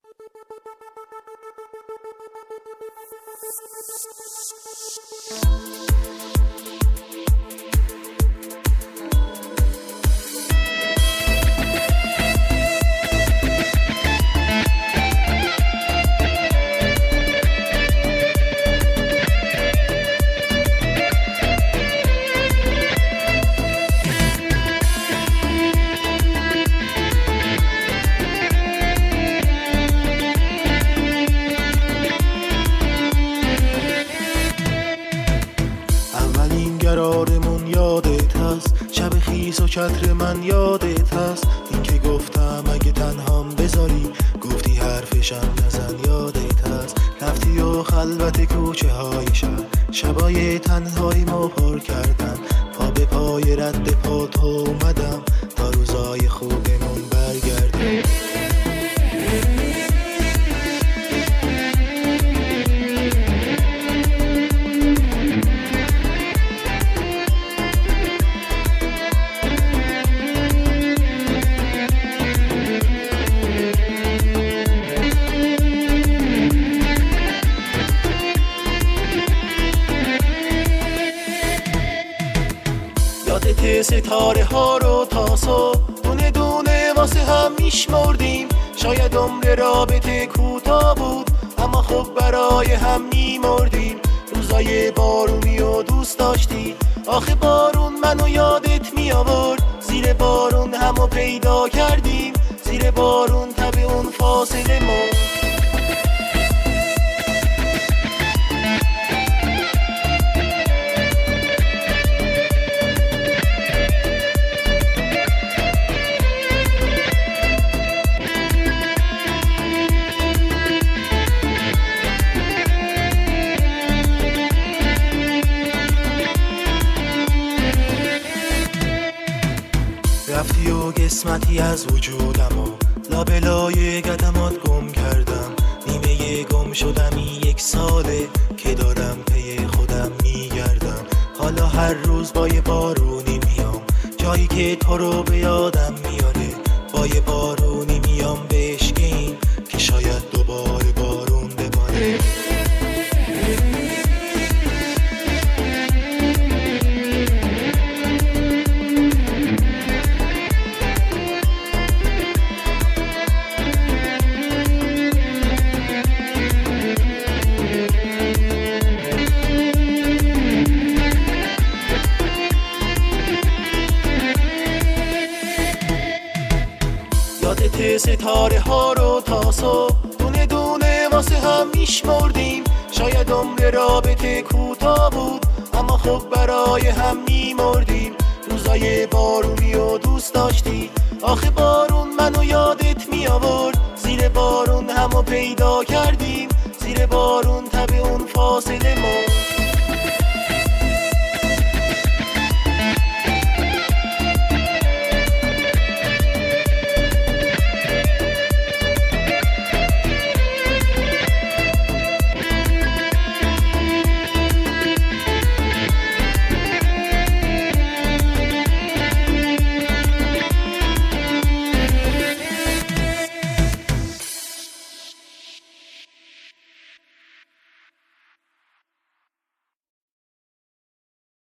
قرارمون یادت هست، شب خیس و چتر من یادت هست. این که گفتم اگه تنهام بذاری، گفتی حرفشم نزن یادت هست. رفتی و خلوت کوچه های شهر، شبای تنهایی ما پر کردم. پا به پای رد پا تو اومدم تا روزای خوبمون برگردیم. یادت ستاره ها رو تا صبح دونه دونه واسه هم میشمردیم. شاید عمر رابطه کوتاه بود، اما خب برای هم میمردیم. روزای بارونی و دوست داشتی، آخه بارون منو یادت می آورد. زیر بارون همو پیدا کردیم، زیر بارون تب اون فاصله ما. رفتی و قسمتی از وجودم و لابلای قدمات گم کردم. نیمه گم شدمی 1 ساله که دارم پی خودم میگردم. حالا هر روز با یه بارونی میام جایی که تو رو به یادم میاره. با یه بارونی میام بشکین که شاید دوباره بارون بباره. یادت ستاره ها رو تا صبح دونه دونه واسه هم میشمردیم. شاید عمر رابطه کوتاه بود، اما خب برای هم میمردیم. روزای بارونی و دوست داشتی، آخه بارون منو یادت می آورد. زیر بارون همو پیدا کردیم، زیر بارون تب اون فاصله ما.